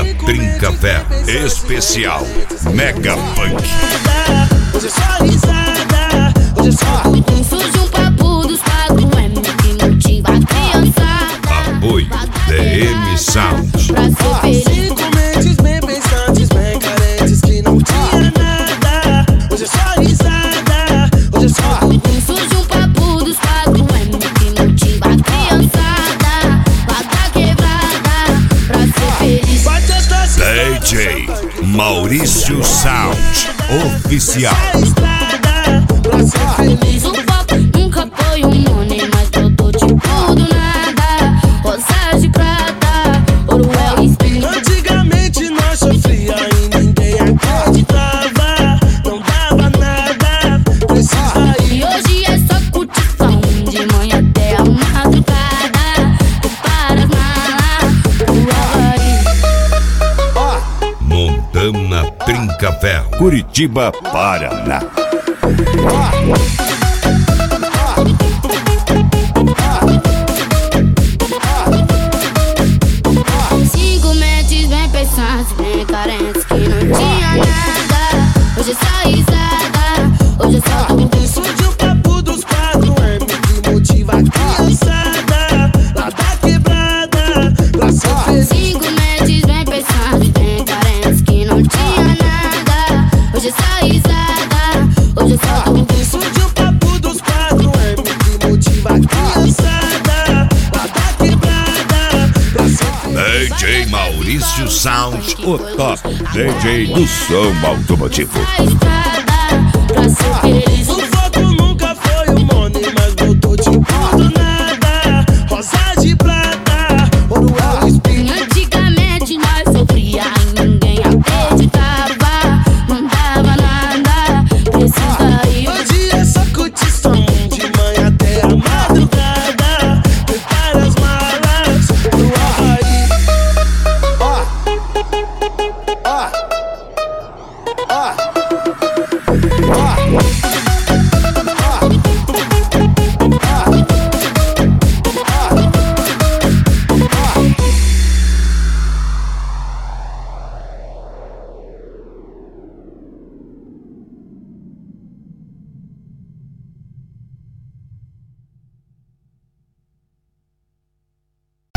Trinca Ferro Especial Mega Punk. Hoje é só risada, hoje é só. Surge um papo dos 4M que motiva a criançada. Apoio DM Sound. Pra ser feliz. Cinco mentes bem pensantes, bem carentes que não tinha nada. Hoje é só risada, hoje é só. Surge um papo dos 4M que motiva a criançada. Lá da quebrada, pra ser feliz. Bate as taças, DJ Maurício Sound Oficial. estrada, pra ser feliz. O foco nunca foi um money, mas eu tô tipo do nada. Rosas de prata, ouro é o espinho. Antigamente nós sofria e ninguém acreditava. Não dava nada, precisa ir. E hoje é só curtição, de manhã até a madrugada. Prepara as malas, pro Havaí. Montando na Trinca Ferro, Curitiba, Paraná. Cinco mentes bem pensantes, bem carentes que não tinha nada. Hoje é só risada, hoje é só Surge o papo dos 4M que motiva a criançada. Lá da quebrada, pra ser feliz. Cinco mentes bem pensantes, bem carentes que não tinha nada. Hoje é só risada, hoje é só Surge o papo dos 4M que motiva a criançada. Lá da quebrada, pra ser feliz. DJ Maurício Sound, o top DJ do som automotivo. estrada.